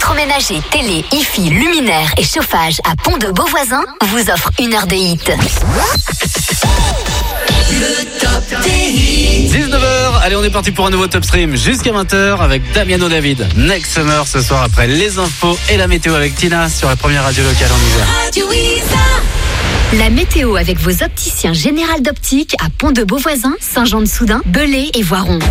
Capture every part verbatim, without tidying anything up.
Électroménager, télé, hi-fi, luminaire et chauffage à Pont-de-Beauvoisin vous offre une heure de hit. Le top des hits. dix-neuf heures, allez on est parti pour un nouveau Top Stream jusqu'à vingt heures avec Damiano David. Next Summer ce soir après les infos et la météo avec Tina sur la première radio locale en Isère. Radio Isère. La météo avec vos opticiens Général d'Optique à Pont-de-Beauvoisin, Saint-Jean-de-Soudain, Belay et Voiron.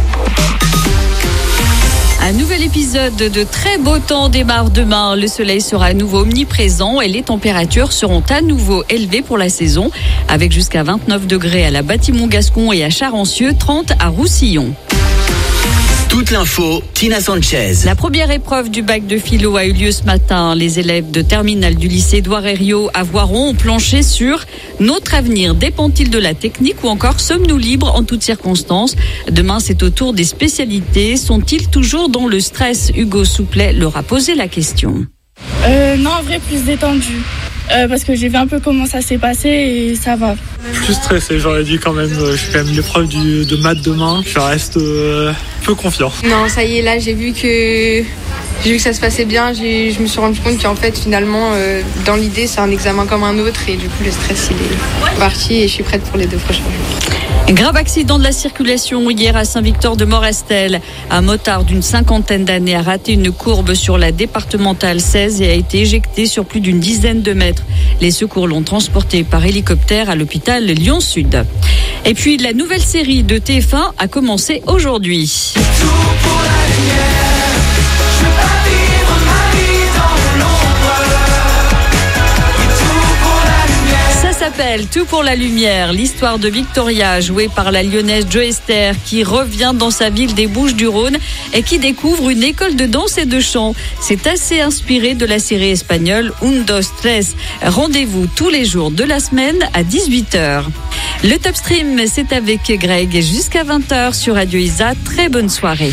Un nouvel épisode de très beau temps démarre demain. Le soleil sera à nouveau omniprésent et les températures seront à nouveau élevées pour la saison, avec jusqu'à vingt-neuf degrés à la Bâtiment-Gascon et à Charancieux, trente à Roussillon. Toute l'info, Tina Sanchez. La première épreuve du bac de philo a eu lieu ce matin. Les élèves de terminale du lycée Édouard Herriot à Voiron ont planché sur « Notre avenir dépend-il de la technique ou encore sommes-nous libres en toutes circonstances ?» Demain, c'est au tour des spécialités. Sont-ils toujours dans le stress ? Hugo Souplet leur a posé la question. Euh, non, en vrai, plus détendu. Euh, parce que j'ai vu un peu comment ça s'est passé et ça va. Plus stressé, j'aurais dit quand même. Je fais quand même l'épreuve du, de maths demain. Je reste euh, peu confiant. Non, ça y est, là, j'ai vu que j'ai vu que ça se passait bien. J'ai, je me suis rendu compte qu'en fait, finalement, euh, dans l'idée, c'est un examen comme un autre. Et du coup, le stress, il est parti et je suis prête pour les deux prochains jours. Grave accident de la circulation hier à Saint-Victor-de-Morestel. Un motard d'une cinquantaine d'années a raté une courbe sur la départementale seize et a été éjecté sur plus d'une dizaine de mètres. Les secours l'ont transporté par hélicoptère à l'hôpital Lyon-Sud. Et puis la nouvelle série de T F un a commencé aujourd'hui. Tout pour la lumière. Je veux pas vivre ma vie dans l'ombre. Oui, tout pour la lumière. Ça s'appelle Tout pour la lumière, l'histoire de Victoria, jouée par la lyonnaise Jo Esther, qui revient dans sa ville des Bouches-du-Rhône et qui découvre une école de danse et de chant. C'est assez inspiré de la série espagnole Un, dos, tres. Rendez-vous tous les jours de la semaine à dix-huit heures. Le Top Stream, c'est avec Greg jusqu'à vingt heures sur Radio Isa. Très bonne soirée.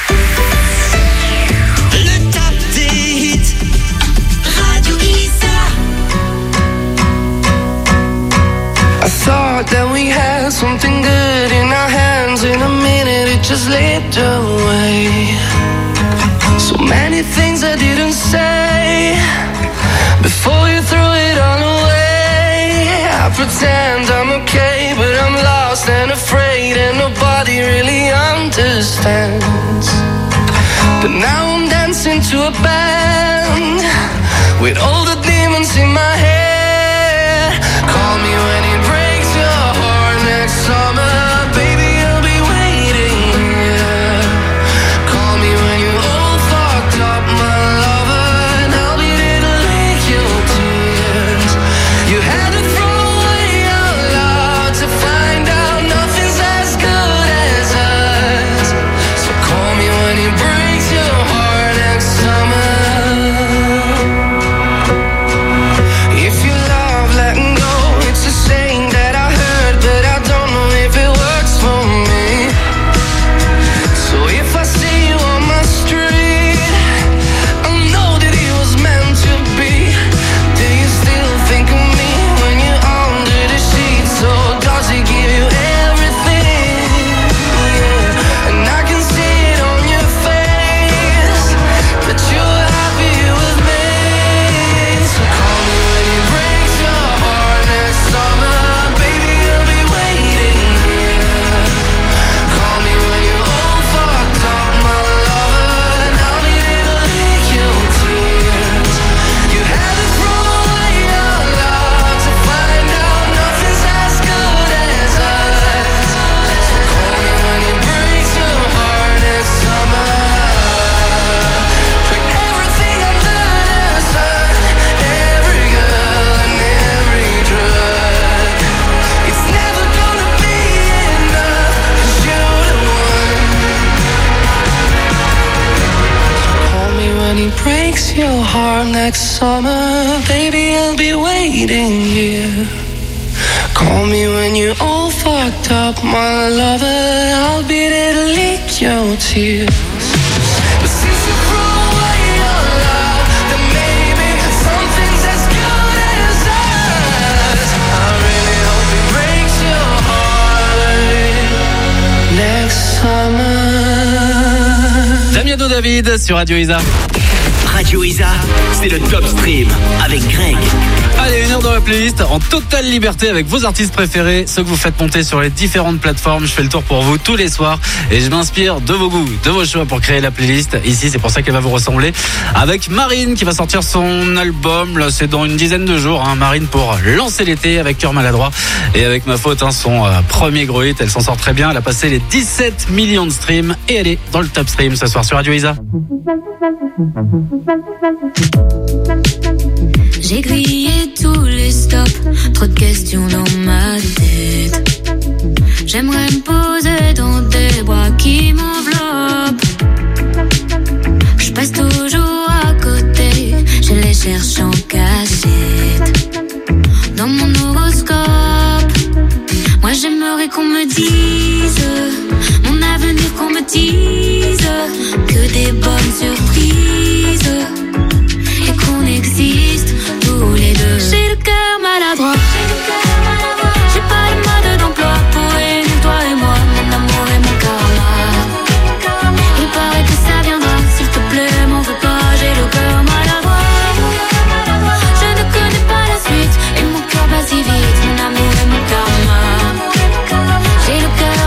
Le top des hits. Radio Isère. I thought that we had something good in our hands. In a minute it just slipped away. So many things I didn't say before you threw it all away. I pretend I'm okay, but I'm lost and afraid, and nobody really understands. But now I'm dancing to a band with all the demons in my head. Call me when it breaks your heart next summer, baby, I'll be waiting here. Call me when you're all fucked up, my lover, and I'll be there to lick your tears. You had to throw away your love to find out nothing's as good as us. So call me when it breaks your heart next summer. If you love letting go, it's a saying that I heard, but I don't know if it works for me. So if I see you on my street, I know that it was meant to be. Do you still think of me when you're under the sheets? Or does it give you everything? Yeah. And I can see it on your face that you're happy with me. So call me when it breaks your heart next summer, baby, I'll be waiting here. Call me when you're all fucked up, my lover, and I'll be there to lick your tears. You had to throw away your love to find out nothing's as good as us. So call me when it breaks your heart next summer. Put everything under the sun, every girl and every drug. It's never gonna be enough, 'cause you're the one. Call me when he breaks your heart next summer, baby, I'll be waiting here. Call me when you're all fucked up, my lover, I'll be there to lick your tears. But since you threw away your love, then maybe something's as good as us. I really hope it breaks your heart next summer. Damiano David sur Radio Isa. Radio Isa, c'est le Top Stream avec Greg. Allez, une heure dans la playlist en totale liberté avec vos artistes préférés, ceux que vous faites monter sur les différentes plateformes. Je fais le tour pour vous tous les soirs et je m'inspire de vos goûts, de vos choix pour créer la playlist. Ici, c'est pour ça qu'elle va vous ressembler. Avec Marine qui va sortir son album, là c'est dans une dizaine de jours, hein. Marine pour lancer l'été avec Cœur Maladroit et avec Ma Faute, hein, son euh, premier gros hit. Elle s'en sort très bien, elle a passé les dix-sept millions de streams et elle est dans le Top Stream ce soir sur Radio Isa. J'ai grillé tous les stops, trop de questions dans ma tête. J'aimerais me poser dans des bras qui m'enveloppent. Je passe toujours à côté, je les cherche en cachette. Dans mon horoscope, moi j'aimerais qu'on me dise mon avenir, qu'on me dise que des bonnes surprises et qu'on existe tous les deux. J'ai le cœur maladroit, j'ai pas de mode d'emploi pour réunir toi et moi, mon amour et mon karma. Il paraît que ça viendra, s'il te plaît, m'en veux pas, j'ai le cœur maladroit. Je ne connais pas la suite et mon cœur bat si vite, mon amour et mon karma. J'ai le cœur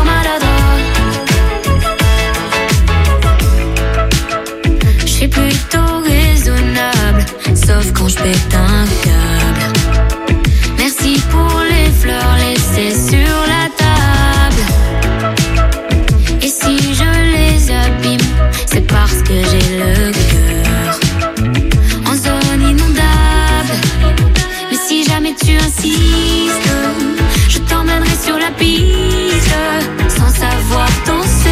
maladroit. Je suis plutôt raisonnable, sauf quand je pète un câble. Merci pour les fleurs laissées sur la table. Et si je les abîme, c'est parce que j'ai le cœur en zone inondable. Mais si jamais tu insistes, je t'emmènerai sur la piste sans savoir danser.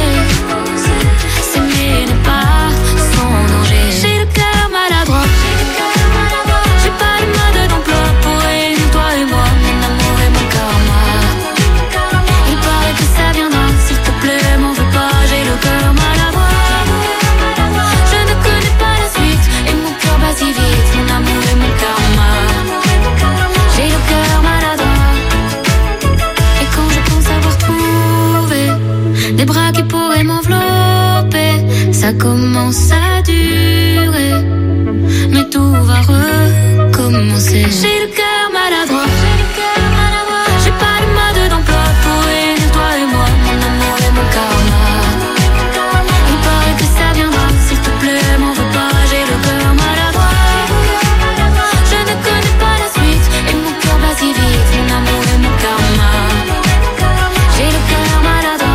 S'aimer n'est pas sans danger. J'ai le cœur maladroit, j'ai pas le mode d'emploi pour réunir toi et moi, mon amour et mon karma. Il paraît que ça viendra, s'il te plaît, m'en veux pas, j'ai le cœur maladroit. Je ne connais pas la suite et mon cœur bat si vite, mon amour et mon karma. J'ai le cœur maladroit. Et quand je pense avoir trouvé des bras qui pourraient m'envelopper, ça commence à durer, mais tout va recommencer. J'ai le cœur maladroit, j'ai pas le mode d'emploi pour réunir toi et moi, mon amour et mon karma. Il paraît que ça viendra, s'il te plaît, m'en veux pas, j'ai le cœur maladroit. Je ne connais pas la suite et mon cœur bat si vite, mon amour et mon karma. J'ai le cœur maladroit.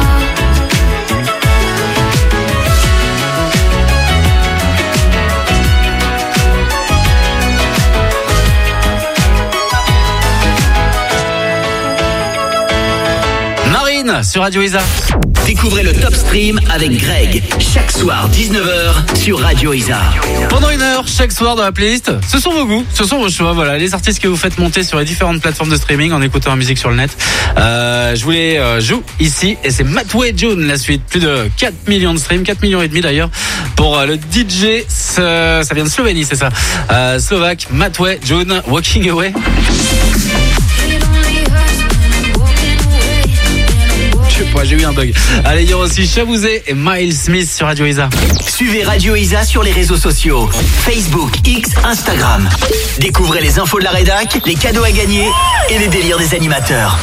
Marine sur Radio Isa. Découvrez le Top Stream avec Greg, chaque soir dix-neuf heures sur Radio Isa. Pendant une heure, chaque soir dans la playlist, ce sont vos goûts, ce sont vos choix, voilà, les artistes que vous faites monter sur les différentes plateformes de streaming en écoutant la musique sur le net. Euh, je vous les euh, joue ici et c'est Matway June la suite, plus de quatre millions de streams, quatre millions et demi d'ailleurs pour euh, le D J, ça, ça vient de Slovénie, c'est ça, euh, slovaque, Matway June, Walking Away. Je sais pas, j'ai eu un bug. Allez, il y aura aussi Chabouzé et Miles Smith sur Radio Isa. Suivez Radio Isa sur les réseaux sociaux, Facebook, X, Instagram. Découvrez les infos de la rédac, les cadeaux à gagner et les délires des animateurs.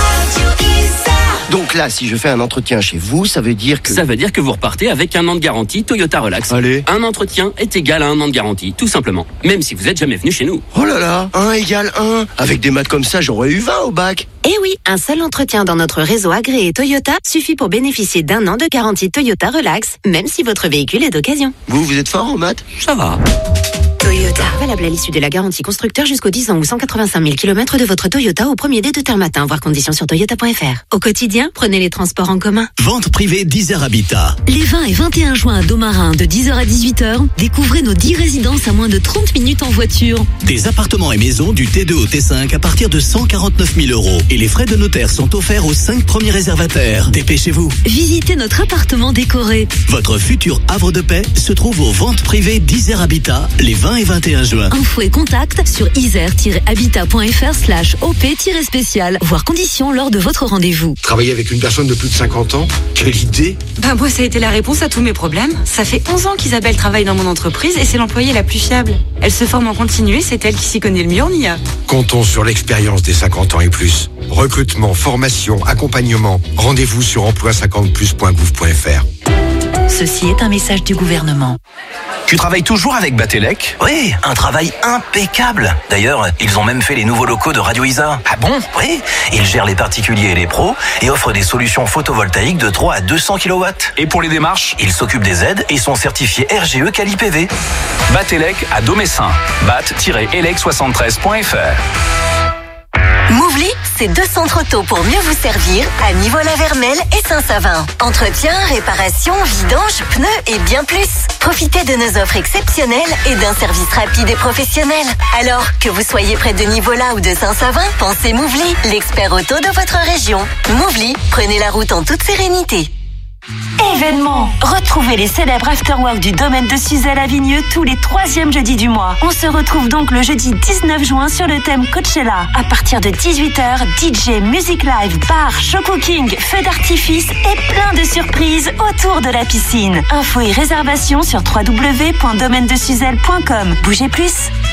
Donc là, si je fais un entretien chez vous, ça veut dire que... Ça veut dire que vous repartez avec un an de garantie Toyota Relax. Allez. Un entretien est égal à un an de garantie, tout simplement. Même si vous êtes jamais venu chez nous. Oh là là, un égale un. Avec des maths comme ça, j'aurais eu vingt au bac. Eh oui, un seul entretien dans notre réseau agréé Toyota suffit pour bénéficier d'un an de garantie Toyota Relax, même si votre véhicule est d'occasion. Vous, vous êtes fort en maths? Ça va. Toyota. Valable à l'issue de la garantie constructeur jusqu'aux dix ans ou cent quatre-vingt-cinq mille kilomètres de votre Toyota au premier dé de terme matin. Voir conditions sur toyota point f r. Au quotidien, prenez les transports en commun. Vente privée Deezer Habitat. Les vingt et vingt et un juin à Domarin de dix heures à dix-huit heures, découvrez nos dix résidences à moins de trente minutes en voiture. Des appartements et maisons du T deux au T cinq à partir de cent quarante-neuf mille euros. Et les frais de notaire sont offerts aux cinq premiers réservataires. Dépêchez-vous. Visitez notre appartement décoré. Votre futur havre de paix se trouve aux ventes privées Deezer Habitat les vingt et et vingt et un juin. Info et contact sur isère-habitat.fr slash op-spécial. Voir conditions lors de votre rendez-vous. Travailler avec une personne de plus de cinquante ans, quelle idée! Ben moi, ça a été la réponse à tous mes problèmes. Ça fait onze ans qu'Isabelle travaille dans mon entreprise et c'est l'employée la plus fiable. Elle se forme en continu et c'est elle qui s'y connaît le mieux en I A. Comptons sur l'expérience des cinquante ans et plus. Recrutement, formation, accompagnement. Rendez-vous sur emploi cinquante plus point gouv point fr. Ceci est un message du gouvernement. Tu travailles toujours avec Batelec? Oui, un travail impeccable. D'ailleurs, ils ont même fait les nouveaux locaux de Radio Isa. Ah bon? Oui, ils gèrent les particuliers et les pros et offrent des solutions photovoltaïques de trois à deux cents kilowatts. Et pour les démarches? Ils s'occupent des aides et sont certifiés R G E Quali P V. Batelec à Domessin. bat tiret elec soixante-treize point fr. Mouvly, c'est deux centres auto pour mieux vous servir à Nivola-Vermel et Saint-Savin. Entretien, réparation, vidange, pneus et bien plus. Profitez de nos offres exceptionnelles et d'un service rapide et professionnel. Alors, que vous soyez près de Nivola ou de Saint-Savin, pensez Mouvly, l'expert auto de votre région. Mouvly, prenez la route en toute sérénité. Événement! Retrouvez les célèbres afterwork du domaine de Suzelle à Vigneux tous les troisièmes jeudis du mois. On se retrouve donc le jeudi dix-neuf juin sur le thème Coachella. À partir de dix-huit heures, D J, music live, bar, show cooking, feux d'artifice et plein de surprises autour de la piscine. Infos et réservations sur w w w point domaine de suzelle point com. Bougez plus!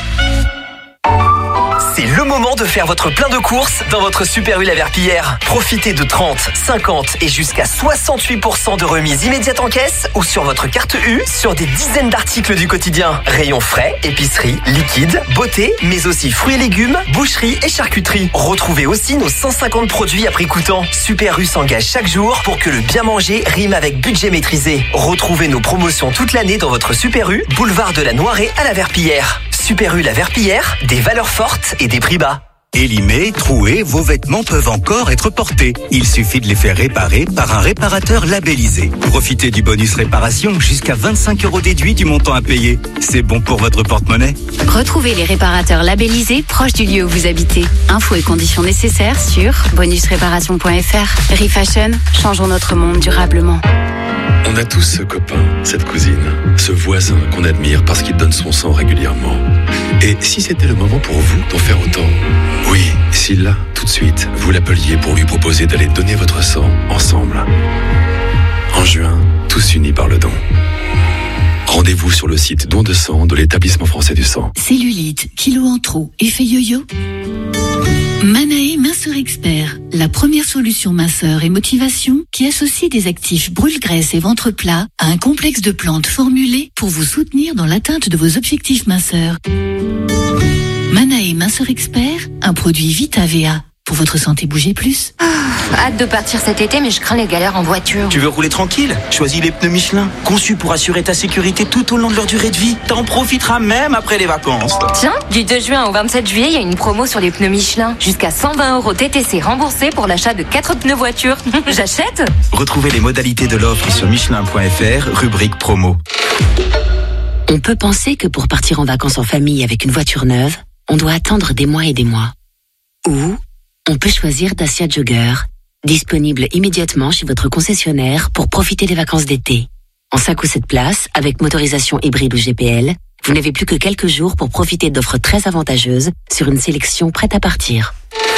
C'est le moment de faire votre plein de courses dans votre Super U La Verpillière. Profitez de trente, cinquante et jusqu'à soixante-huit pour cent de remise immédiate en caisse ou sur votre carte U sur des dizaines d'articles du quotidien. Rayons frais, épicerie, liquide, beauté, mais aussi fruits et légumes, boucherie et charcuterie. Retrouvez aussi nos cent cinquante produits à prix coûtant. Super U s'engage chaque jour pour que le bien manger rime avec budget maîtrisé. Retrouvez nos promotions toute l'année dans votre Super U, boulevard de la Noirée à La Verpillière. Super U La Verpillière, des valeurs fortes et des prix bas. Élimés, troués, vos vêtements peuvent encore être portés. Il suffit de les faire réparer par un réparateur labellisé. Profitez du bonus réparation jusqu'à vingt-cinq euros déduits du montant à payer. C'est bon pour votre porte-monnaie. Retrouvez les réparateurs labellisés proches du lieu où vous habitez. Infos et conditions nécessaires sur bonus réparation point fr. Refashion, changeons notre monde durablement. On a tous ce copain, cette cousine, ce voisin qu'on admire parce qu'il donne son sang régulièrement. Et si c'était le moment pour vous d'en faire autant? Oui, si là, tout de suite, vous l'appeliez pour lui proposer d'aller donner votre sang ensemble. En juin, tous unis par le don. Rendez-vous sur le site don de sang de l'établissement français du sang. Cellulite, kilo en trop, effet yo-yo. Manae Minceur Expert, la première solution minceur et motivation qui associe des actifs brûle-graisse et ventre plat à un complexe de plantes formulées pour vous soutenir dans l'atteinte de vos objectifs minceurs. Manae Minceur Expert, un produit Vita V A. Pour votre santé, bougez plus. Hâte de partir cet été, mais je crains les galères en voiture. Tu veux rouler tranquille? Choisis les pneus Michelin, conçus pour assurer ta sécurité tout au long de leur durée de vie. T'en profiteras même après les vacances. Tiens, du deux juin au vingt-sept juillet, il y a une promo sur les pneus Michelin. Jusqu'à cent vingt euros T T C remboursés pour l'achat de quatre pneus voiture. J'achète? Retrouvez les modalités de l'offre sur michelin point fr, rubrique promo. On peut penser que pour partir en vacances en famille avec une voiture neuve, on doit attendre des mois et des mois. Ou on peut choisir Dacia Jogger, disponible immédiatement chez votre concessionnaire pour profiter des vacances d'été. En cinq ou sept places, avec motorisation hybride ou G P L, vous n'avez plus que quelques jours pour profiter d'offres très avantageuses sur une sélection prête à partir.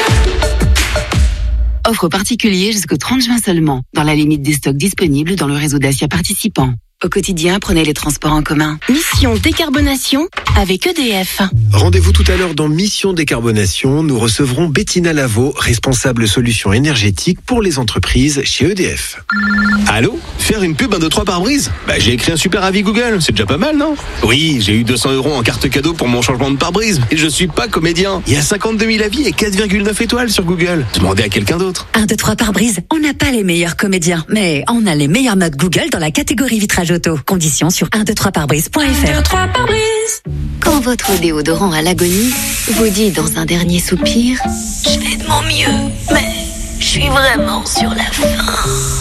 Offre particulière jusqu'au trente juin seulement, dans la limite des stocks disponibles dans le réseau Dacia participant. Au quotidien, prenez les transports en commun. Mission décarbonation avec E D F. Rendez-vous tout à l'heure dans Mission décarbonation. Nous recevrons Bettina Lavaux, responsable solutions énergétiques pour les entreprises chez E D F. Allô? Faire une pub un deux trois pare-brise? Bah, j'ai écrit un super avis Google, c'est déjà pas mal, non? Oui, j'ai eu deux cents euros en carte cadeau pour mon changement de pare-brise. Et je suis pas comédien. Il y a cinquante-deux mille avis et quatre virgule neuf étoiles sur Google. Demandez à quelqu'un d'autre. un, deux, trois pare-brise, on n'a pas les meilleurs comédiens, mais on a les meilleures notes Google dans la catégorie vitrage auto. Conditions sur un, deux, trois pare-brise point fr. un, deux, trois pare-brise. Quand votre déodorant à l'agonie vous dit dans un dernier soupir « Je fais de mon mieux, mais je suis vraiment sur la fin ».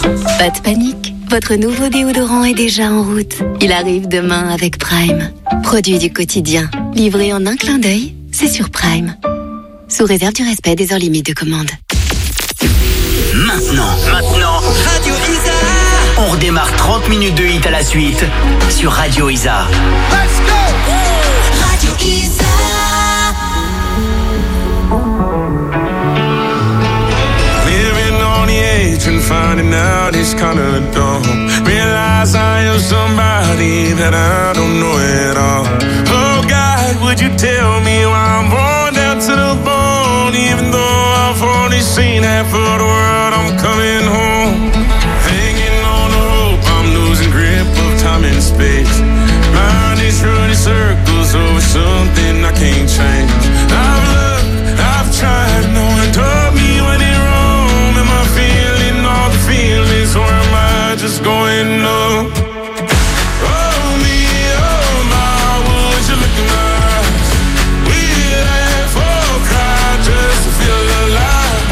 Pas de panique, votre nouveau déodorant est déjà en route. Il arrive demain avec Prime. Produit du quotidien, livré en un clin d'œil, c'est sur Prime. Sous réserve du respect des heures limites de commande. Maintenant, maintenant, Radio Isa. On redémarre trente minutes de hit à la suite sur Radio Isa. Let's go! Radio Isa. Living on the edge and finding out it's kinda dumb. Realize I am somebody that I don't know at all. Oh God, would you tell me why I'm born down to the bone? Even though I've only seen half of the world, I'm coming home. Hanging on the hope, I'm losing grip of time and space. Mind is running circles over something I can't change. I've looked, I've tried, no one told me when it wrong. Am I feeling all the feelings, or am I just going numb? Oh me, oh my, would you look in my eyes? We laugh or cry just to feel alive.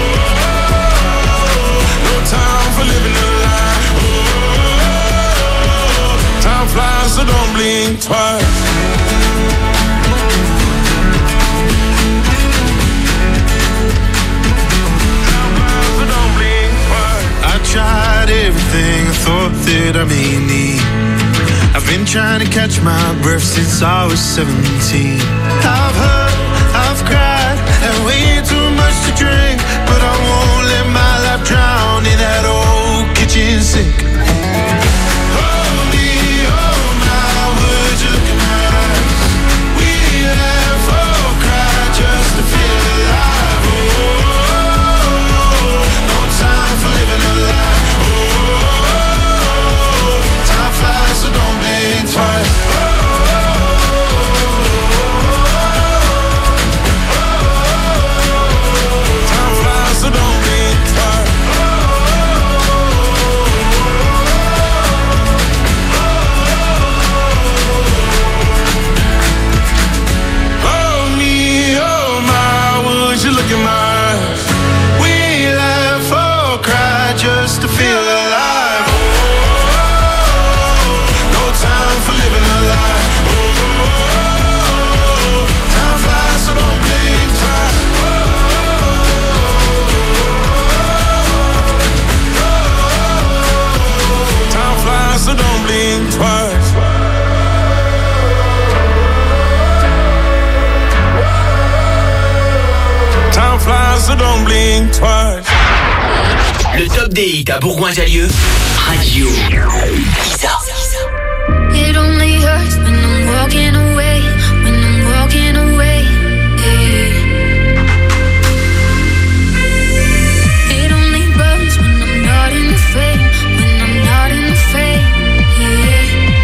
Oh, no time for living a lie. Oh, time flies, so don't blink twice. Tried everything I thought that I may need. I've been trying to catch my breath since I was seventeen. I've hurt, I've cried, had way too much to drink, but I won't let my life drown in that old kitchen sink. Oh me, oh my, would you look in my eyes? We laugh or cry just to feel alive. Oh, no time for living a lie. So don't blink twice. Oh, time flies, so don't blink twice. Oh me, oh my, would you look in my eyes? We laugh or cry just to feel alive. Time for living a lie. Oh, time flies, so don't blink twice. Oh, time flies, so don't blink twice. Time flies, so don't blink twice. Le top des hits à Bourgoin-Jallieu, Radio Isa. It only hurts when I'm walking away, when I'm walking away. Yeah. It only burns when I'm not in the frame, when I'm not in the frame. Yeah.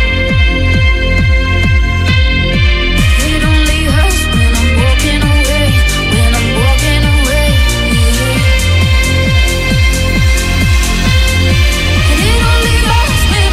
It only hurts when I'm walking away, when I'm walking away. Yeah. And it only hurts when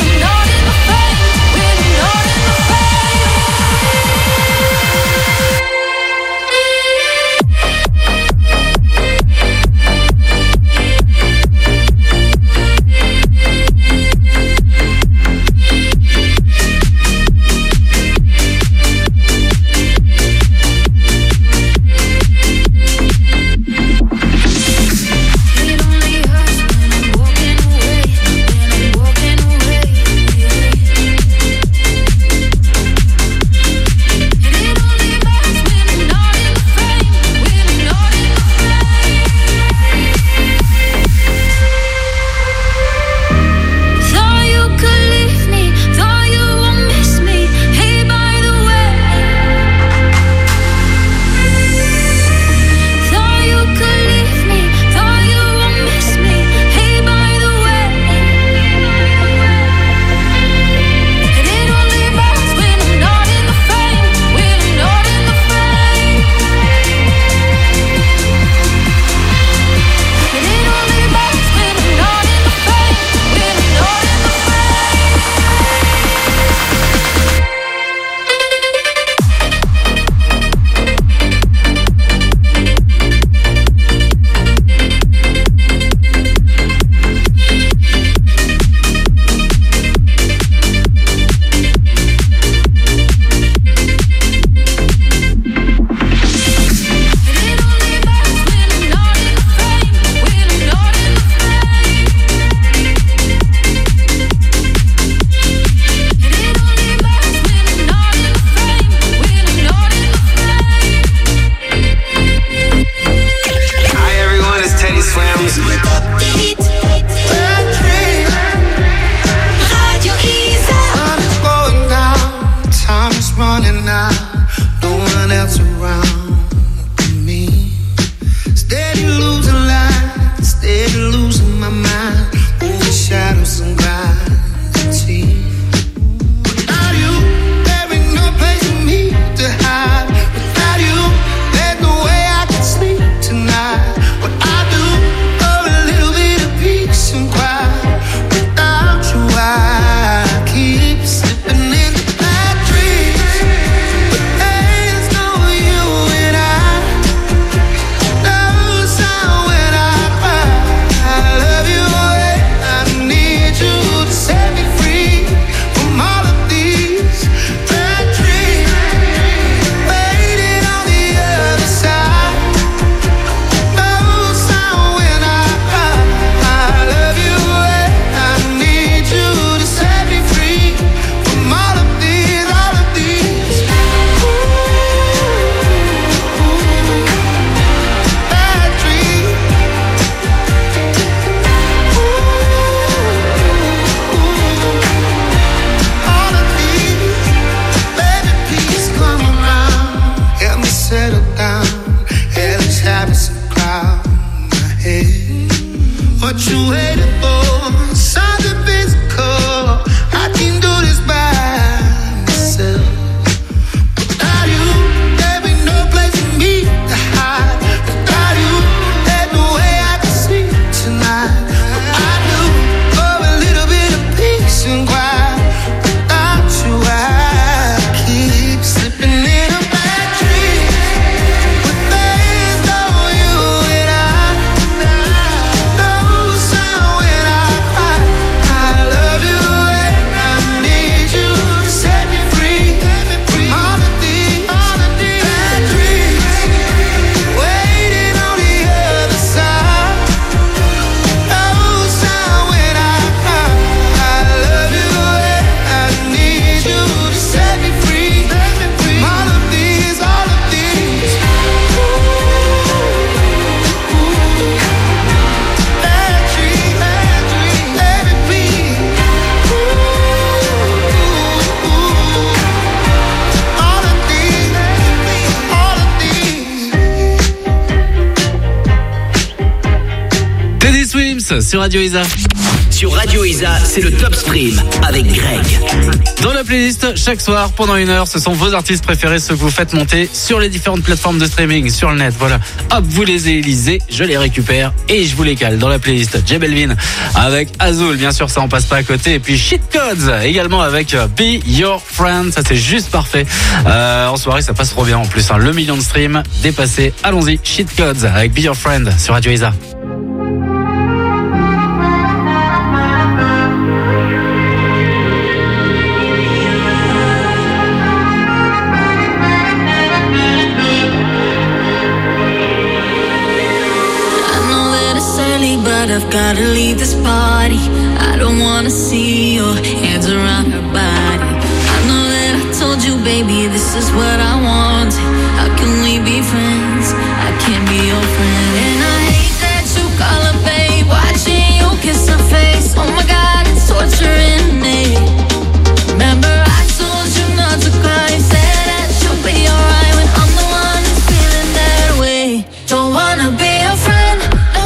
sur Radio Isa. Sur Radio Isa, c'est le Top Stream avec Greg. Dans la playlist, chaque soir, pendant une heure, ce sont vos artistes préférés, ceux que vous faites monter sur les différentes plateformes de streaming, sur le net. Voilà. Hop, vous les élisez, je les récupère et je vous les cale dans la playlist. J Balvin avec Azul, bien sûr, ça on passe pas à côté. Et puis Shit Codes, également avec Be Your Friend. Ça, c'est juste parfait. Euh, en soirée, ça passe trop bien en plus. Hein. Le million de streams dépassé. Allons-y, Shit Codes avec Be Your Friend sur Radio Isa. But I've gotta leave this party. I don't wanna see your hands around her body. I know that I told you, baby, this is what I want. How can we be friends? I can't be your friend. And I hate that you call her babe, watching you kiss her face. Oh my God, it's torturing me. Remember I told you not to cry, said that you'll be alright when I'm the one who's feeling that way. Don't wanna be your friend.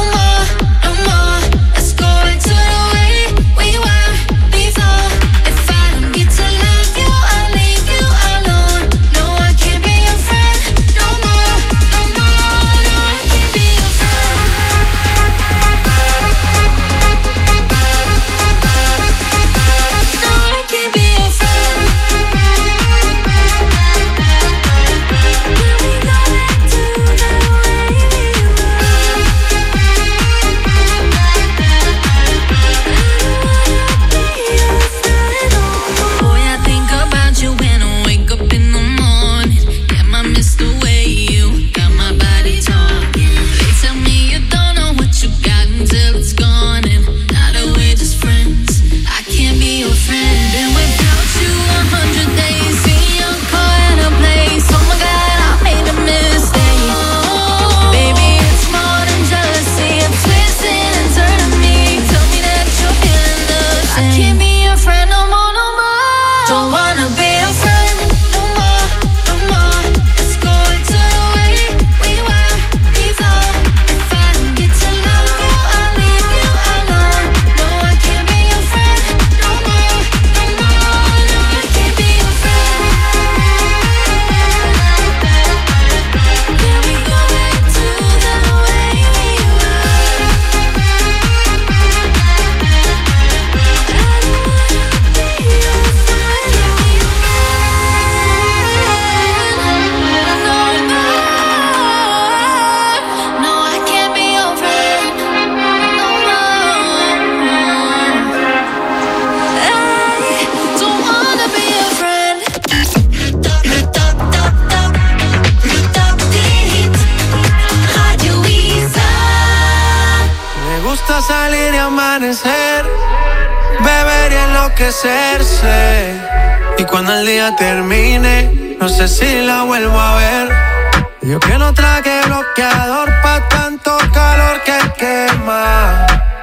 Y cuando el día termine, no sé si la vuelvo a ver. Yo que no traje bloqueador pa' tanto calor que quema.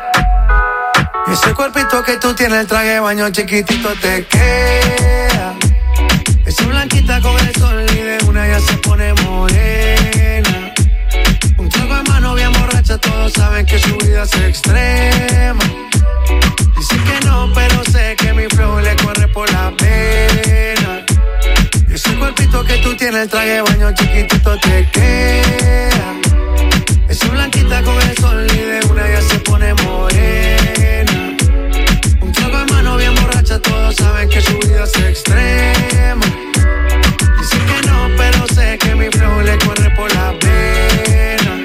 Y ese cuerpito que tú tienes, el traje de baño chiquitito te queda. Esa blanquita con el sol y de una ya se pone morena. Un trago en mano bien borracha, todos saben que su vida es extrema. Dice que no, pero sé que mi flow le corre por la pena. Y ese cuerpito que tú tienes, el traje de baño chiquitito te queda. Esa blanquita con el sol y de una ya se pone morena. Un trago en mano bien borracha, todos saben que su vida es extrema. Dice que no, pero sé que mi flow le corre por la pena.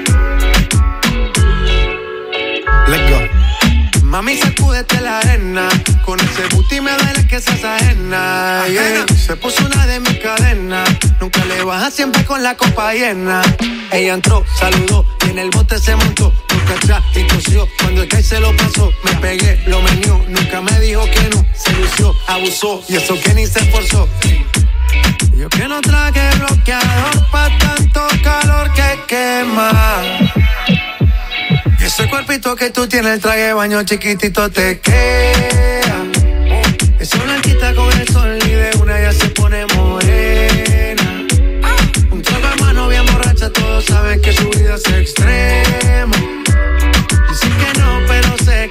Let's go. Mami, sacúdete la arena. Con ese booty me duele que seas ajena, yeah. Se puso una de mis cadenas. Nunca le baja, siempre con la copa llena. Ella entró, saludó y en el bote se montó. Nunca atrás y tosió. Cuando el que se lo pasó, me pegué, lo menió. Nunca me dijo que no, se lució, abusó. Y eso que ni se esforzó. Yo que no traje bloqueador pa' tanto calor que quema. Y ese cuerpito que tú tienes, el traje de baño chiquitito te queda. Esa blanquita con el sol y de una ya se pone morena. Un trago de mano bien borracha, todos saben que su vida es extrema. Dicen que no, pero sé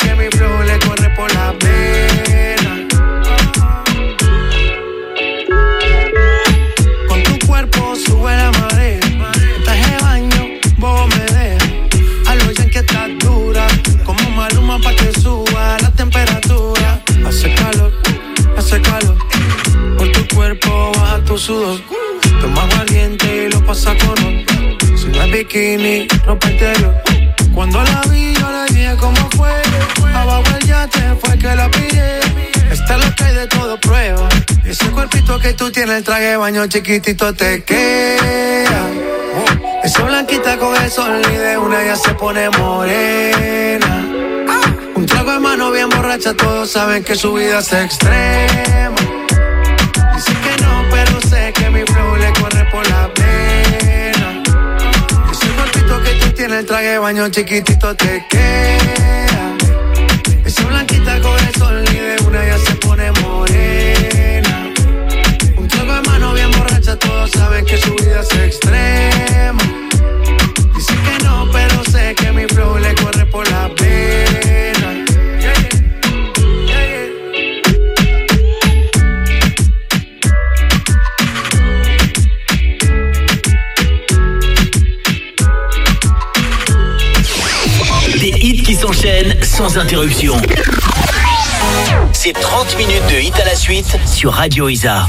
calor. Por tu cuerpo baja tu sudor. Toma aguardiente y lo pasa con ron. Si no es bikini, ropa interior. Cuando la vi yo le dije cómo fue. Abajo el yate fue que la pillé. Esta es lo que hay de todo prueba. Ese cuerpito que tú tienes, el traje de baño chiquitito te queda. Esa blanquita con el sol y de una ya se pone morena. Un trago de mano bien borracha, todos saben que su vida es extrema. Dicen que no, pero sé que mi flow le corre por la pena. Ese cuerpito que tú tienes, el traje de baño chiquitito te queda. Esa blanquita con el sol y de una ya se pone morena. Un trago de mano bien borracha, todos saben que su vida es extrema. Dicen que no, pero sé que mi flow le corre por la pena. Yeah, yeah. Yeah, yeah. Des hits qui s'enchaînent sans interruption. C'est trente minutes de hits à la suite sur Radio Isa.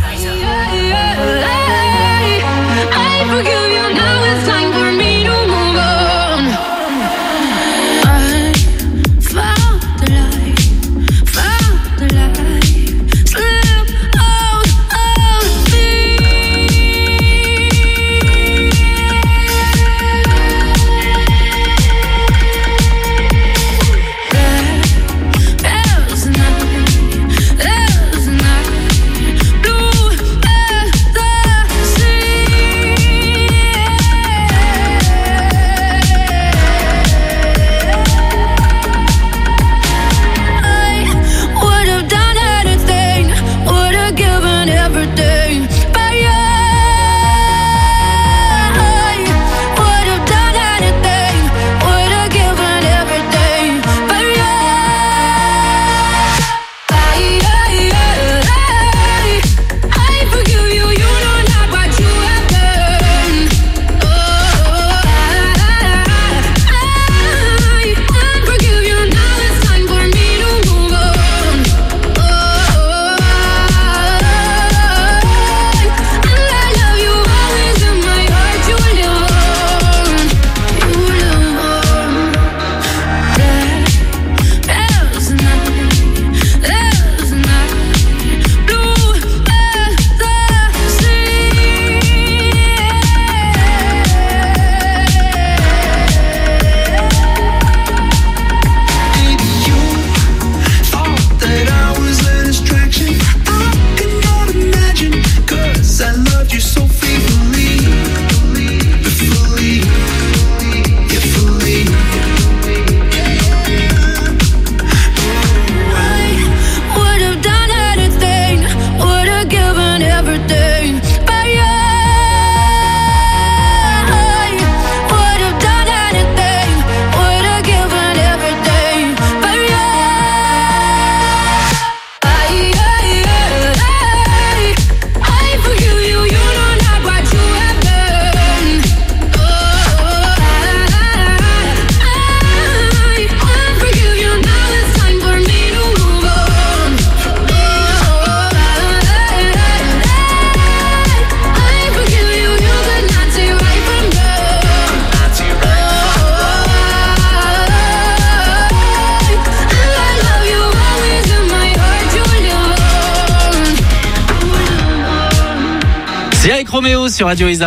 C'est avec Roméo sur Radio Isa.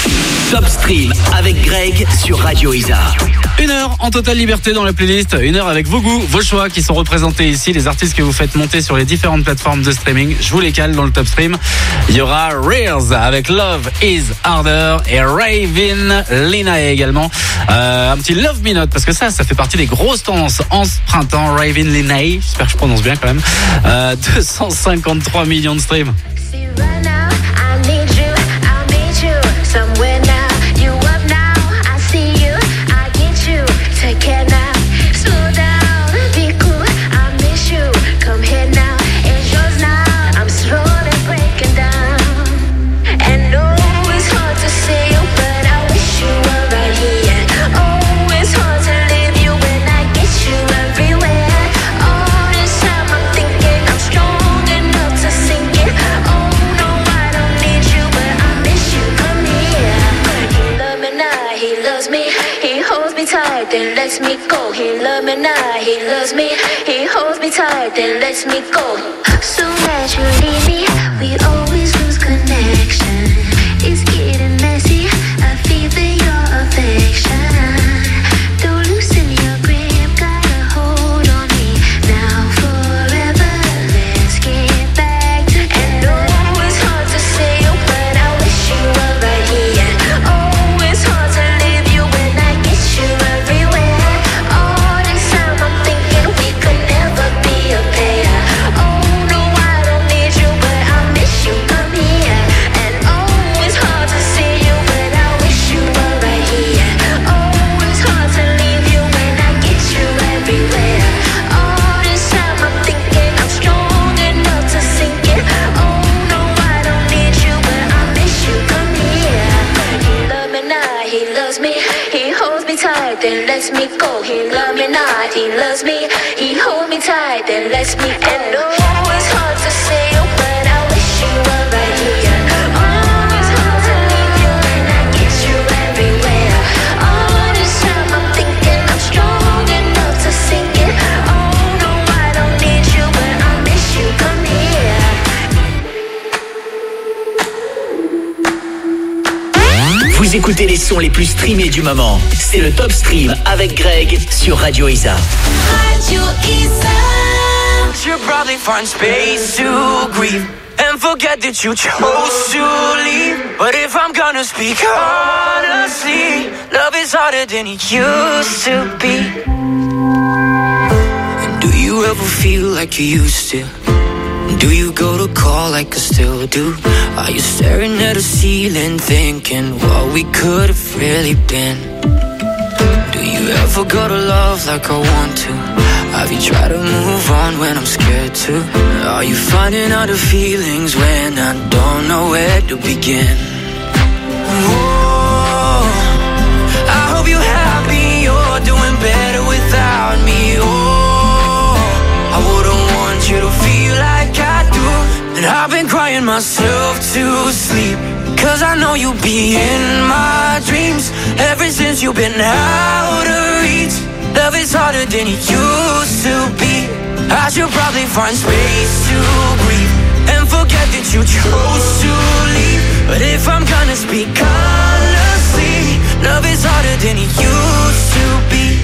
Top Stream avec Greg sur Radio Isa. Une heure en totale liberté dans la playlist. Une heure avec vos goûts, vos choix qui sont représentés ici, les artistes que vous faites monter sur les différentes plateformes de streaming. Je vous les cale dans le Top Stream. Il y aura Reels avec Love is Harder et Raven Lina également. Euh, un petit Love Me Not parce que ça, ça fait partie des grosses tendances en ce printemps. Raven Lina, j'espère que je prononce bien quand même. Euh, deux cent cinquante-trois millions de streams. Somewhere now, you up now, I see you, I get you, take care now, slow down, be cool, I miss you, come here now, it's yours now, I'm slowly breaking down, and no, it's hard to see you, but I wish you were right here, oh, it's hard to leave you when I get you everywhere, all this time I'm thinking I'm strong enough to sing then lets me go. He loves me now, he loves me. He holds me tight, then lets me go. Soon as you leave me, we always lose connection. It's getting messy, I feel that your affection. Don't loosen your grip, got a hold on me. Now forever, let's get back together. And oh, it's hard to say, oh, but I wish you were right here. Oh, it's hard to leave you when I get you everywhere. All this time I'm thinking we could never be a pair. Oh no, I don't need you, but I miss you, come here. And oh, it's hard to see you, but I wish you were right here. Oh, it's hard to leave you when I get you everywhere. All this time I'm thinking I'm strong enough to sink it. Oh no, I don't need you, but I miss you, come here. He loves me now, he loves me. He holds me tight, then lets me go. He loves me not, he loves me. He holds me tight, then lets me go. And oh, it's hard to say, oh, but I wish you were right here. Oh, it's hard to leave you when I get you everywhere. All this time I'm thinking I'm strong enough to sink it. Oh no, I don't need you, but I miss you, come here. Vous écoutez les sons les plus streamés du moment. C'est le Top Stream avec Greg sur Radio Isa. Radio Isa. You'll probably find space to grieve and forget that you chose to leave. But if I'm gonna speak honestly, love is harder than it used to be. And do you ever feel like you used to? Do you go to call like I still do? Are you staring at a ceiling thinking what we could have really been? Do you ever go to love like I want to? Have you tried to move on when I'm scared to? Are you finding other feelings when I don't know where to begin? Oh, I hope you're happy, you're doing better without me. Oh, I wouldn't want you to feel like I do. And I've been crying myself to sleep, cause I know you'll be in my dreams. Ever since you've been out of reach, love is harder than it used to be. I should probably find space to breathe and forget that you chose to leave. But if I'm gonna speak honestly, love is harder than it used to be.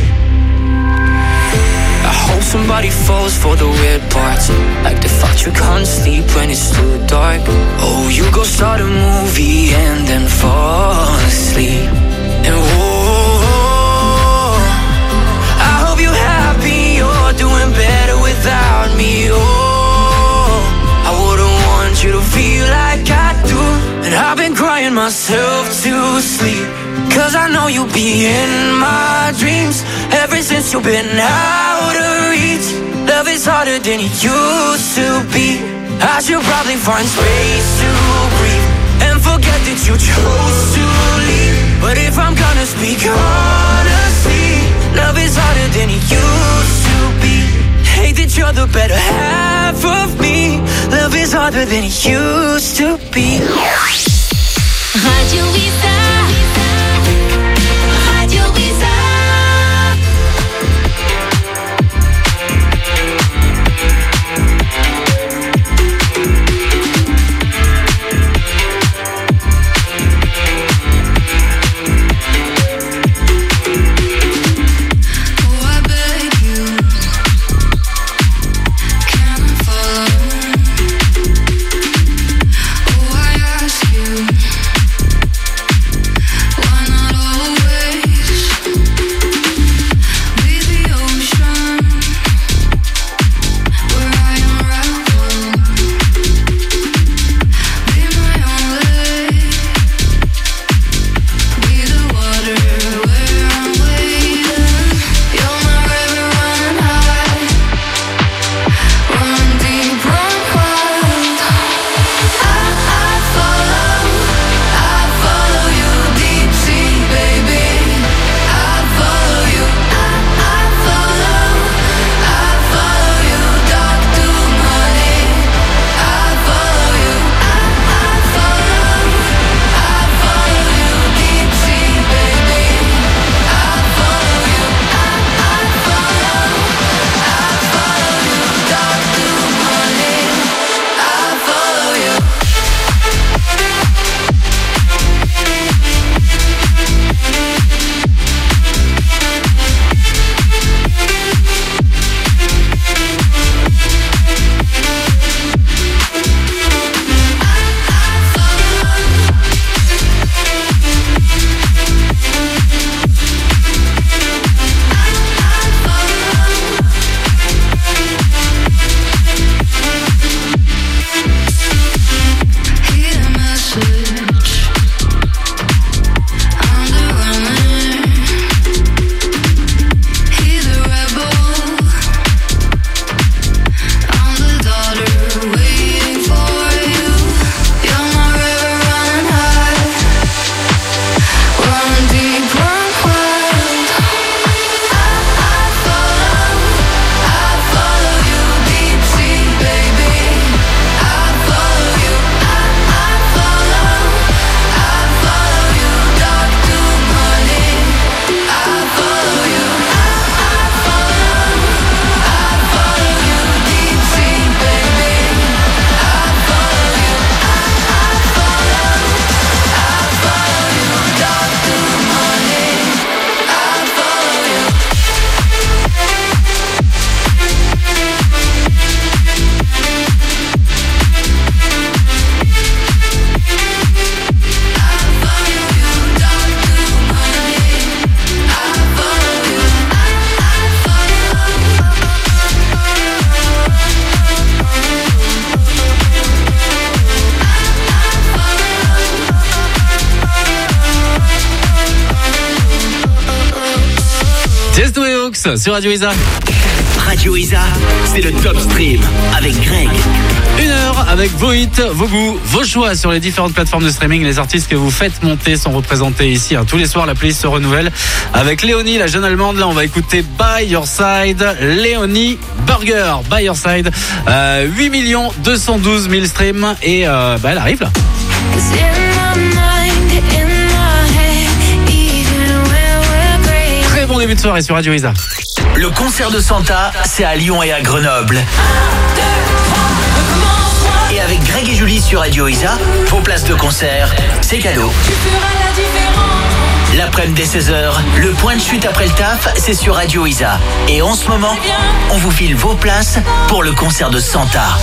I hope somebody falls for the weird parts, like the fact you can't sleep when it's too dark. Oh, you go start a movie and then fall asleep. And oh, I hope you're happy, you're doing better without me. Oh, I wouldn't want you to feel like I do. And I've been crying myself to sleep, cause I know you'll be in my dreams. Ever since you've been out of reach, love is harder than it used to be. I should probably find space to breathe and forget that you chose to leave. But if I'm gonna speak honestly, love is harder than it used to be. Hate that you're the better half of me. Love is harder than it used to be. Radio Isa. Radio Isa. Oh, I Strokes sur Radio Isa. Radio Isa, c'est le Top Stream avec Greg. Une heure avec vos hits, vos goûts, vos choix sur les différentes plateformes de streaming. Les artistes que vous faites monter sont représentés ici. Tous les soirs, la playlist se renouvelle avec Léonie, la jeune allemande. Là, on va écouter By Your Side, Léonie Burger, By Your Side. Euh, huit millions deux cent douze mille streams et euh, bah, elle arrive là. Très bon début de soirée sur Radio Isa. Le concert de Santa, c'est à Lyon et à Grenoble. Et avec Greg et Julie sur Radio Isa, vos places de concert, c'est cadeau. L'après-midi dès seize heures, le point de chute après le taf, c'est sur Radio Isa. Et en ce moment, on vous file vos places pour le concert de Santa.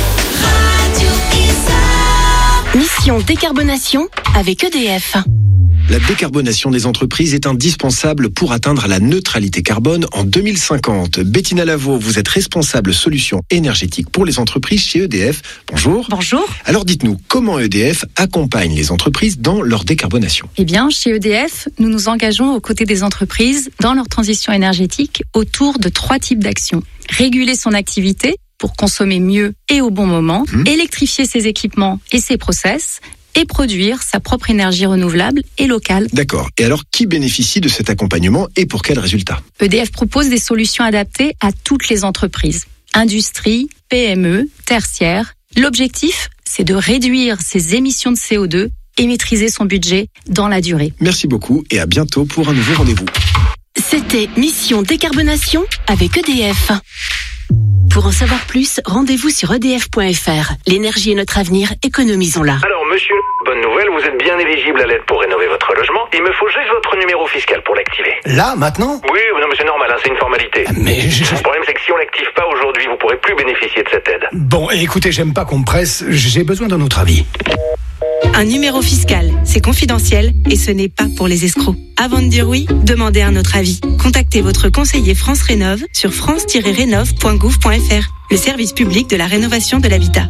Mission décarbonation avec E D F. La décarbonation des entreprises est indispensable pour atteindre la neutralité carbone en deux mille cinquante. Bettina Lavaux, vous êtes responsable solutions énergétiques pour les entreprises chez E D F. Bonjour. Bonjour. Alors dites-nous, comment E D F accompagne les entreprises dans leur décarbonation ? Eh bien, chez E D F, nous nous engageons aux côtés des entreprises dans leur transition énergétique autour de trois types d'actions. Réguler son activité pour consommer mieux et au bon moment, mmh. électrifier ses équipements et ses process, et produire sa propre énergie renouvelable et locale. D'accord. Et alors, qui bénéficie de cet accompagnement et pour quels résultats ? E D F propose des solutions adaptées à toutes les entreprises. Industrie, P M E, tertiaire. L'objectif, c'est de réduire ses émissions de C O deux et maîtriser son budget dans la durée. Merci beaucoup et à bientôt pour un nouveau rendez-vous. C'était Mission Décarbonation avec E D F. Pour en savoir plus, rendez-vous sur E D F point F R. L'énergie est notre avenir, économisons-la. Alors monsieur, bonne nouvelle, vous êtes bien éligible à l'aide pour rénover votre logement. Il me faut juste votre numéro fiscal pour l'activer. Là, maintenant ? Oui, non mais c'est normal, hein, c'est une formalité. Mais je... Le problème c'est que si on l'active pas aujourd'hui, vous pourrez plus bénéficier de cette aide. Bon, écoutez, j'aime pas qu'on me presse, j'ai besoin d'un autre avis. Un numéro fiscal, c'est confidentiel et ce n'est pas pour les escrocs. Avant de dire oui, demandez un autre avis. Contactez votre conseiller France Rénov sur france tiret rénov point gouv point f r, le service public de la rénovation de l'habitat.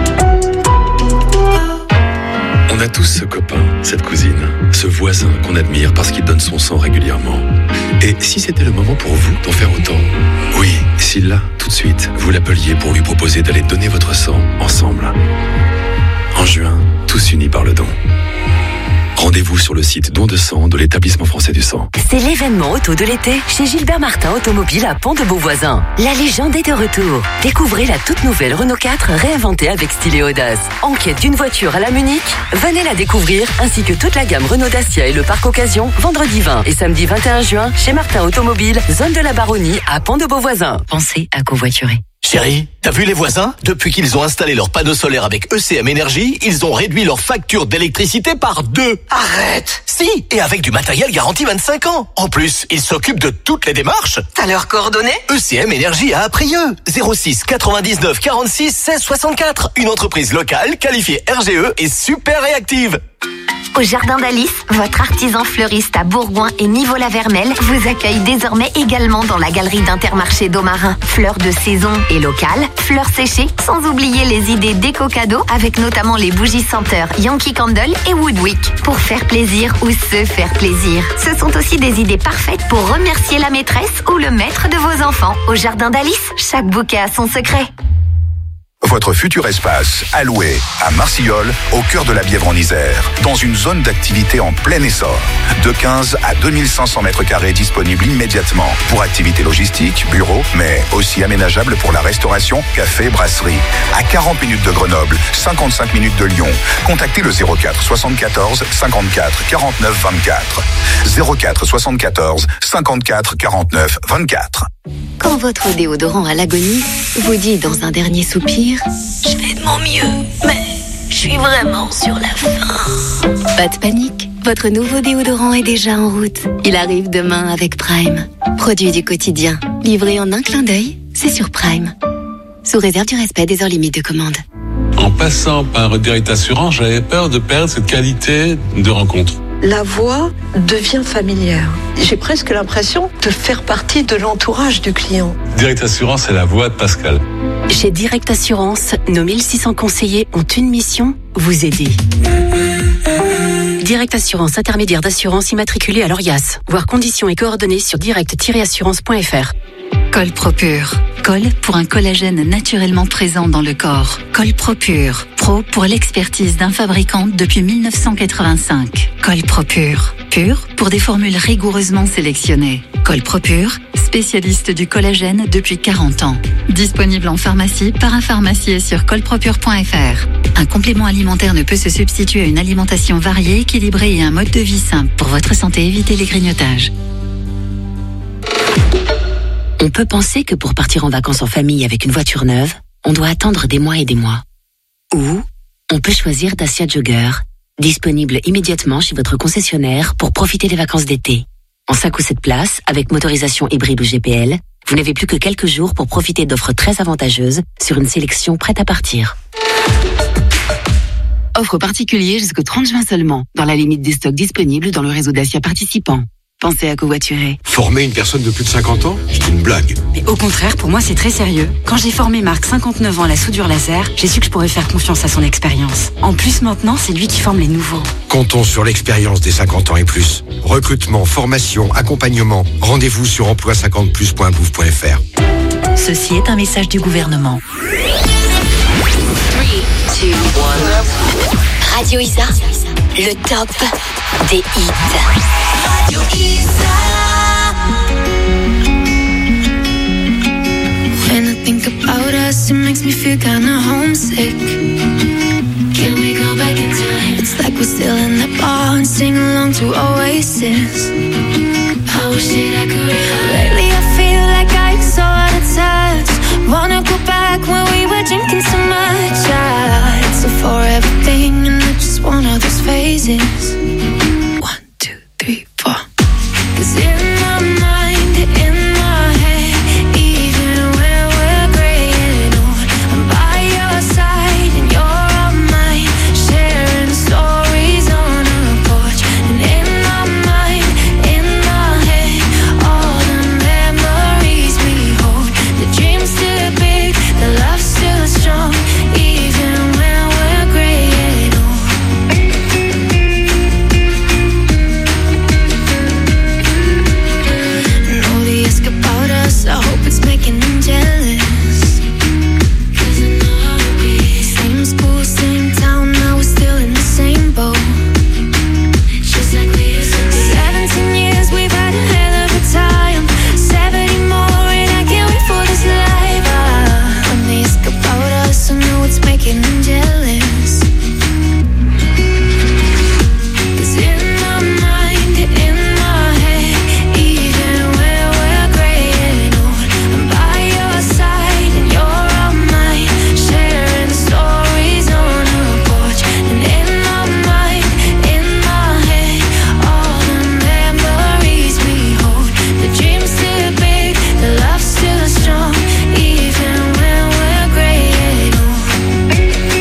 On a tous ce copain, cette cousine, ce voisin qu'on admire parce qu'il donne son sang régulièrement. Et si c'était le moment pour vous d'en faire autant ? Oui, si là, tout de suite, vous l'appeliez pour lui proposer d'aller donner votre sang ensemble. En juin, tous unis par le don. Rendez-vous sur le site don de sang de l'établissement français du sang. C'est l'événement auto de l'été chez Gilbert Martin Automobile à Pont-de-Beauvoisin. La légende est de retour. Découvrez la toute nouvelle Renault quatre réinventée avec style et audace. En quête d'une voiture à la Munich, venez la découvrir ainsi que toute la gamme Renault Dacia et le parc occasion vendredi vingt et samedi vingt et un juin chez Martin Automobile, zone de la Baronnie à Pont-de-Beauvoisin. Pensez à covoiturer. Chérie, t'as vu les voisins ? Depuis qu'ils ont installé leurs panneaux solaires avec E C M Énergie, ils ont réduit leur facture d'électricité par deux. Arrête ! Si, et avec du matériel garanti vingt-cinq ans. En plus, ils s'occupent de toutes les démarches. T'as leurs coordonnées ? E C M Énergie à Aprieux, zéro six quatre-vingt-dix-neuf quarante-six seize soixante-quatre. Une entreprise locale qualifiée R G E et super réactive. Au Jardin d'Alice, votre artisan fleuriste à Bourgoin et Niveau-la-Vermelle vous accueille désormais également dans la galerie d'Intermarché d'Aumarin. Fleurs de saison et locales, fleurs séchées, sans oublier les idées déco-cadeaux avec notamment les bougies senteurs Yankee Candle et Woodwick pour faire plaisir ou se faire plaisir. Ce sont aussi des idées parfaites pour remercier la maîtresse ou le maître de vos enfants. Au Jardin d'Alice, chaque bouquet a son secret. Votre futur espace, alloué à Marcillol, au cœur de la Bièvre en Isère, dans une zone d'activité en plein essor. De quinze à deux mille cinq cents mètres carrés disponibles immédiatement pour activités logistiques, bureaux, mais aussi aménageables pour la restauration, café, brasserie. À quarante minutes de Grenoble, cinquante-cinq minutes de Lyon. Contactez le zéro quatre soixante-quatorze cinquante-quatre quarante-neuf vingt-quatre. zéro quatre soixante-quatorze cinquante-quatre quarante-neuf vingt-quatre. Quand votre déodorant à l'agonie vous dit dans un dernier soupir « Je fais de mon mieux, mais je suis vraiment sur la fin ». Pas de panique, votre nouveau déodorant est déjà en route. Il arrive demain avec Prime. Produit du quotidien, livré en un clin d'œil, c'est sur Prime. Sous réserve du respect des heures limites de commande. En passant par Direct Assurance, j'avais peur de perdre cette qualité de rencontre. La voix devient familière. J'ai presque l'impression de faire partie de l'entourage du client. Direct Assurance, c'est la voix de Pascal. Chez Direct Assurance, nos mille six cents conseillers ont une mission, vous aider. Direct Assurance, intermédiaire d'assurance immatriculée à l'Orias. Voir conditions et coordonnées sur direct tiret assurance point f r. Colpropure. Col pour un collagène naturellement présent dans le corps. Colpropure. Pro pour l'expertise d'un fabricant depuis mille neuf cent quatre-vingt-cinq. Colpropure. Pur pour des formules rigoureusement sélectionnées. Colpropure, spécialiste du collagène depuis quarante ans. Disponible en pharmacie, parapharmacie et sur colpropure point f r. Un complément alimentaire ne peut se substituer à une alimentation variée, équilibrée et un mode de vie simple. Pour votre santé, évitez les grignotages. On peut penser que pour partir en vacances en famille avec une voiture neuve, on doit attendre des mois et des mois. Ou on peut choisir Dacia Jogger, disponible immédiatement chez votre concessionnaire pour profiter des vacances d'été. En cinq ou sept places, avec motorisation hybride ou G P L, vous n'avez plus que quelques jours pour profiter d'offres très avantageuses sur une sélection prête à partir. Offre particulière jusqu'au trente juin seulement, dans la limite des stocks disponibles dans le réseau Dacia participant. Pensez à covoiturer. Former une personne de plus de cinquante ans, c'est une blague. Mais au contraire, pour moi, c'est très sérieux. Quand j'ai formé Marc, cinquante-neuf ans, à la soudure laser, j'ai su que je pourrais faire confiance à son expérience. En plus, maintenant, c'est lui qui forme les nouveaux. Comptons sur l'expérience des cinquante ans et plus. Recrutement, formation, accompagnement. Rendez-vous sur emploi cinquante plus point gouv point f r. Ceci est un message du gouvernement. trois, deux, un. Radio Isa, le top des hits. Radio Isa. When I think about us, it makes me feel kinda homesick. Can we go back in time? It's like we're still in that bar and sing along to Oasis. I wish that I could rewind. Lately I feel like I'm so out of touch. Wanna go back when we were drinking so much. Yeah, it's a forever thing and I just want all those phases. One, two, three, four. 'Cause in my mind, in my head, even when we're gray and old, I'm by your side and you're on mine, sharing stories on a porch. And in my mind, in my head, all the memories we hold. The dreams still big, the love still strong, even when we're gray and old. And all the ask about us, I hope it's making them jealous. 'Cause I know how it be. Same school, same town, now we're still in the same boat. Just like we used to be. Seventeen years, we've had a hell of a time. Seventy more, and I can't wait for this life. Ah, when they ask about us, I know it's making them jealous. 'Cause in my mind, in my head, even when we're gray and old, I'm by your side and you're on mine, sharing stories on a porch. And in my mind, in my head, all the memories we hold. The dreams still big, the love still strong, even when we're gray and old.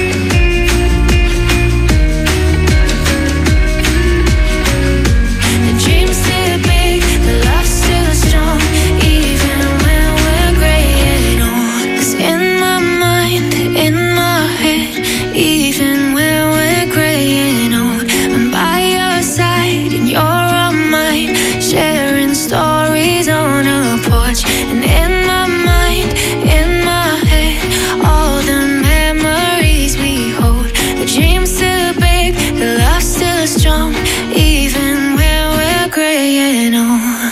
The dreams still big, the love still strong, even when we're gray and old. 'Cause in my mind, in my head, even when we're gray and old, I'm by your side and you're on mine, sharing stories on a porch. And in my mind, in my head, all the memories we hold. The dreams still big, the love still strong, even when we're gray and old.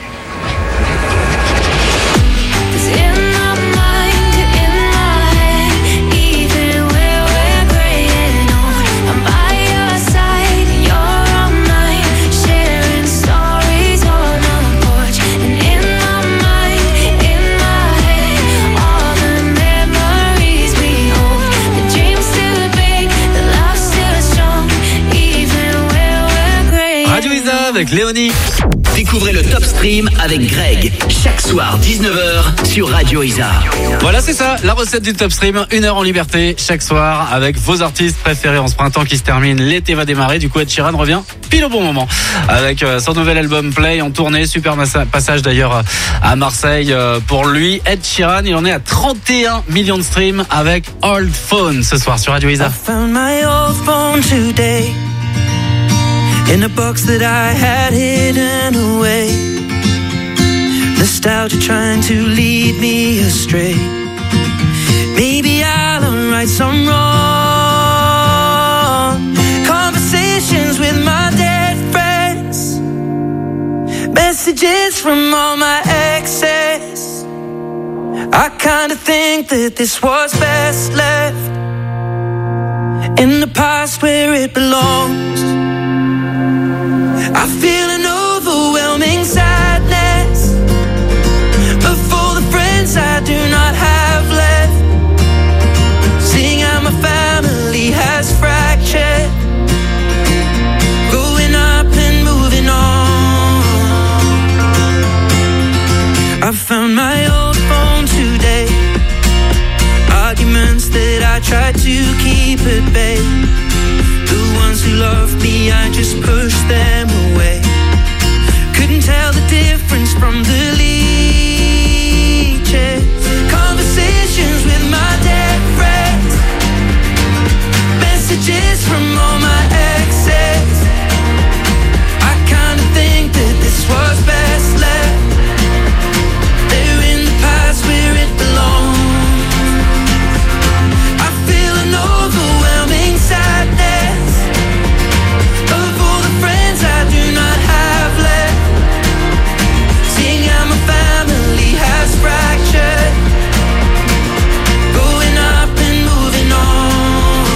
'Cause in my mind, in my head, even when we're gray and old, I'm by your side and you're on mine, sharing stories on a porch. And in my mind, in my head, all the memories we hold. The dreams still big, the love still strong, even when we're gray. Radio Isa avec Léonie. Découvrez le Top Stream avec Greg, chaque soir dix-neuf heures sur Radio Isa. Voilà, c'est ça, la recette du Top Stream, une heure en liberté chaque soir avec vos artistes préférés en ce printemps qui se termine. L'été va démarrer, du coup Ed Sheeran revient pile au bon moment avec euh, son nouvel album Play en tournée. Super massa- passage d'ailleurs à Marseille euh, pour lui. Ed Sheeran, il en est à trente et un millions de streams avec Old Phone ce soir sur Radio Isa. Found my old phone today. in a box that I had hidden away. Nostalgia trying to lead me astray. Maybe I'll right some wrong. Conversations with my dead friends. Messages from all my exes. I kinda think that this was best left in the past where it belongs. I feel an overwhelming sadness of all the friends I do not have left. Seeing how my family has fractured, growing up and moving on. I found my old phone today. Arguments that I tried to keep at bay. The ones who loved me, I just pushed them away. Couldn't tell the difference from the leeches. Conversations with my dead friends. Messages from all my exes. I kinda think that this was best left there in the past where it belongs. I feel an overwhelming sadness of all the friends I do not have left. Seeing how my family has fractured, growing up and moving on.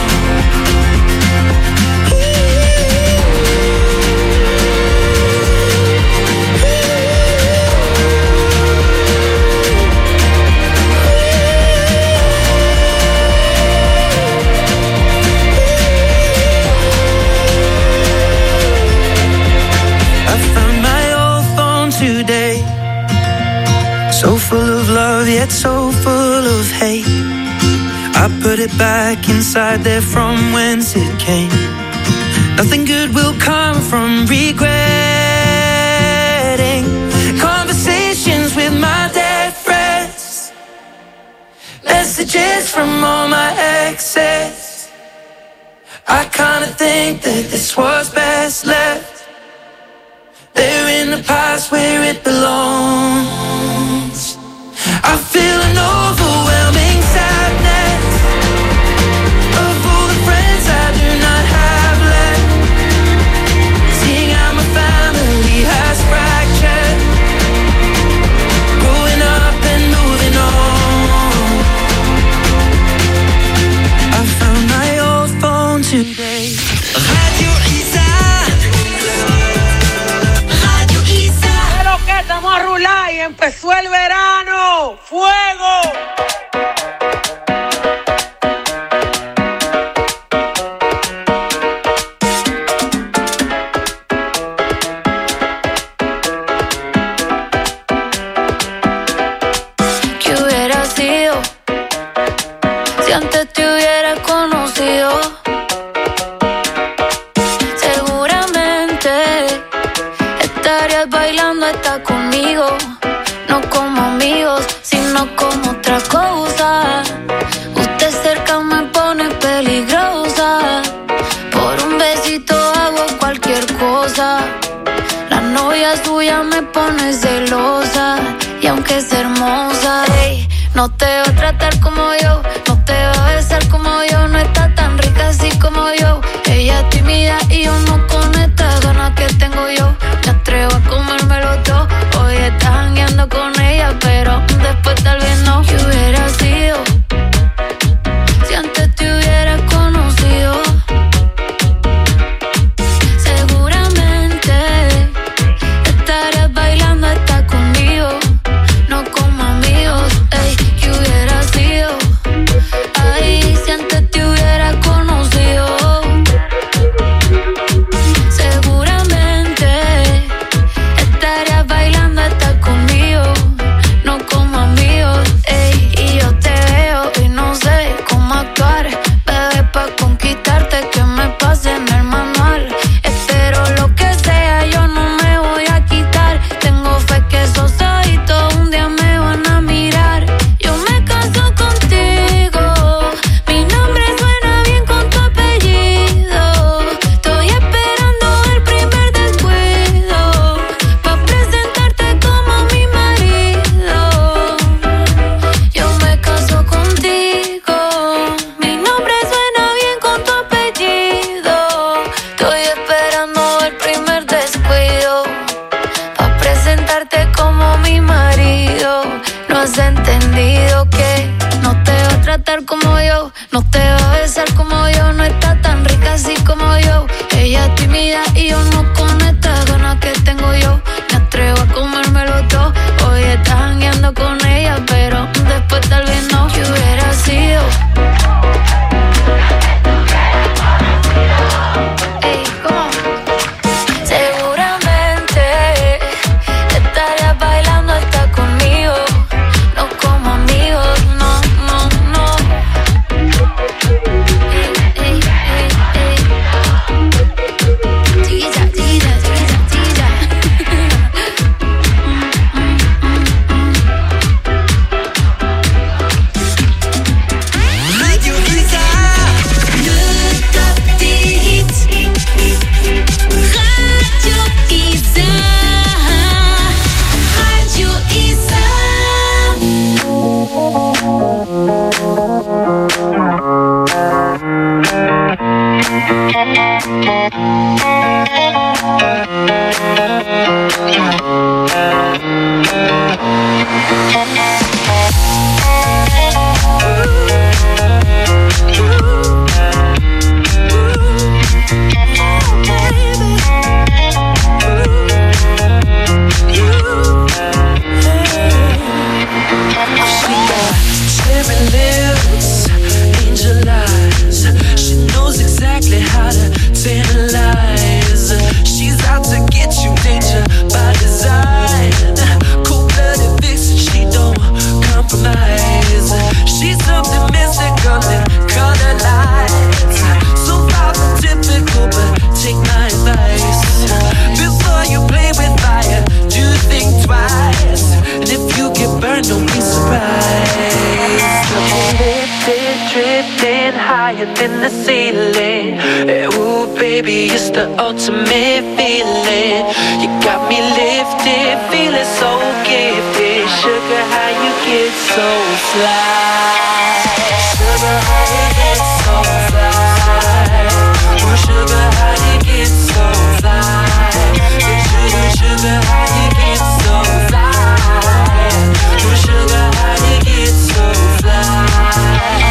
I found my old phone today, so full of love yet so full of hate. I put it back inside there from whence it came. Nothing good will come from regretting conversations with my dead friends. Messages from all my exes. I kinda think that this was best left there in the past where it belongs. I feel an overwhelming sadness of all the friends I do not have left. Seeing how my family has fractured, growing up and moving on. I found my old phone today. Radio Isa. Radio Isa. Pero que estamos a rular y empezó el verano. ¡Fuego! ¿Qué hubiera sido si antes te hubiera conocido? Seguramente estarías bailando hasta conmigo, no como amigos, sino como otra cosa. Usted cerca me pone peligrosa, por un besito hago cualquier cosa. La novia suya me pone celosa, y aunque es hermosa, ey, no te va a tratar como yo, no te va a besar como yo, no está tan rica así como yo. Ella es tímida y yo no con estas ganas que tengo yo. Me atrevo a comérmelo todo. Hoy estás jangueando con ella, pero después tal vez no. ¿Qué hubiera sido si antes te hubiera conocido? Seguramente estarías bailando hasta conmigo, no como amigos. Ey, ¿qué hubiera sido In the ceiling, ooh baby, it's the ultimate feeling. You got me lifted, feeling so gifted. Sugar, how you get so fly? Sugar, how you get so fly? Oh sugar, how you get so fly? Sugar, sugar, how you get so fly? Oh sugar, how you get so fly?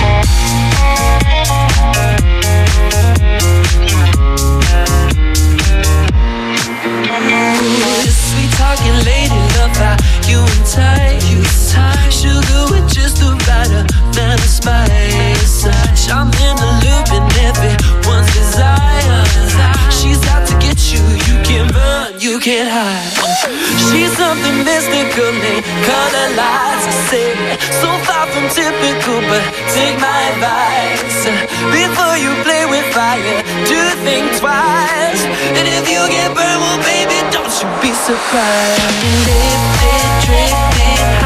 Sweet talking lady, love how you entice. Sugar with just the right amount of spice. I'm in the loop and everyone's desire. She's out to get you, you can't run, you can't hide. She's something mystical, they color lights. I say, so far from typical, but take my advice. Before you play with fire, do think twice. And if you get burned, well baby, don't you be surprised. Lifted, drifting